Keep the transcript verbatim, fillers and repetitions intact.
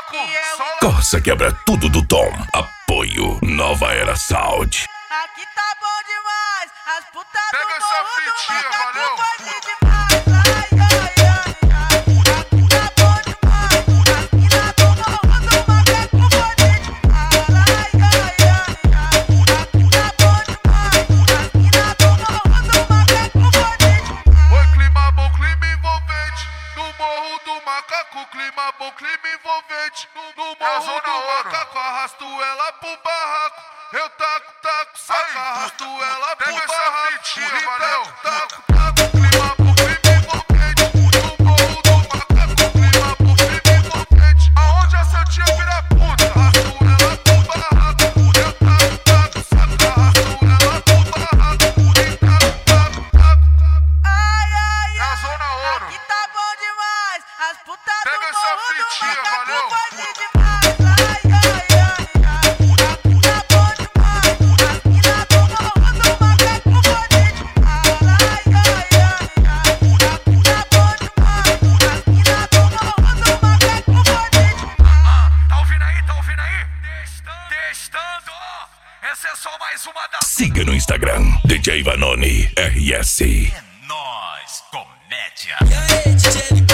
Corsa quebra tudo do Tom. Apoio Nova Era Sound. Aqui tá bom demais, as putas do pega essa morro do fitinha, macaco valeu. pode demais. Ai, ai, ai, ai. Aqui tá bom demais, as mina do morro do macaco pode demais. Ai, ai, ai, ai. Aqui tá bom demais, as mina do morro do macaco pode demais. Oi, clima bom, clima envolvente. No morro do macaco, clima bom, clima envolvente. No, no morro do macaco, arrasto ela pro barraco. Eu taco, taco, saca, arrasto ela pro barraco. E taco, taco, taco, clima bom, clima envolvente. No morro do macaco, clima bom, clima envolvente. Aonde a Santinha vira puta, arrasto ela pro barraco. Eu taco, taco, saca, arrasto ela pro barraco. E taco, taco, taco. Ai, ai, É a ai. Zona Ouro. Aqui tá bom demais, as putas do Pega essa morro do fitinha, macaco valeu. pode demais. Ai, ai, ai, ai. Aqui tá bom demais, as mina do morro do macaco pode demais. Ai, ai, ai, ai. Aqui tá bom demais, as mina do morro do macaco pode demais. Tá ouvindo aí? Tá ouvindo aí? Testando. Testando. Essa é só mais uma das... Siga no Instagram D J Vanoni R S. É nóis, comédia. E aí, D J